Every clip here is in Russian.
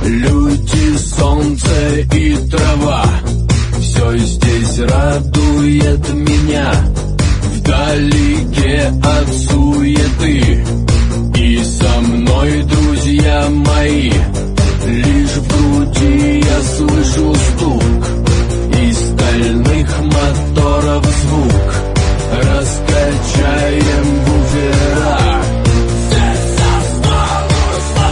Люди, солнце и трава, все здесь радует меня. Вдалеке от суеты, и со мной друзья мои. Лишь в груди я слышу стук и стальных моторов звук. Раскачаем буфера. Здесь останусь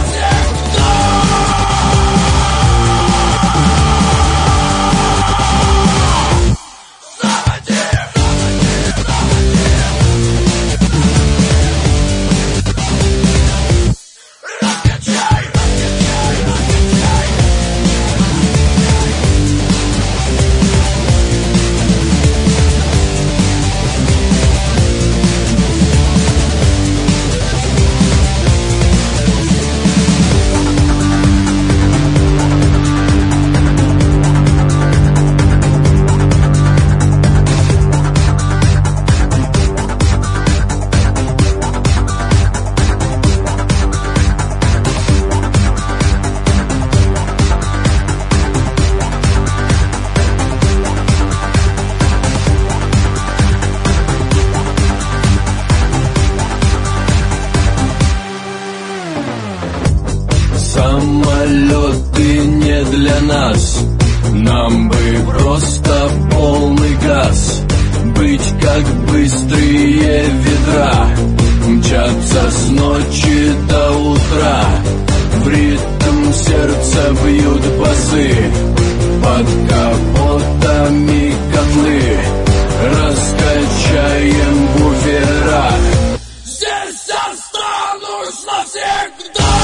Самолеты не для нас, нам бы просто полный газ. Быть как быстрые ветра, мчаться с ночи до утра. В ритм сердца бьют басы, под капотами котлы. Раскачаем буфера. Здесь останусь навсегда.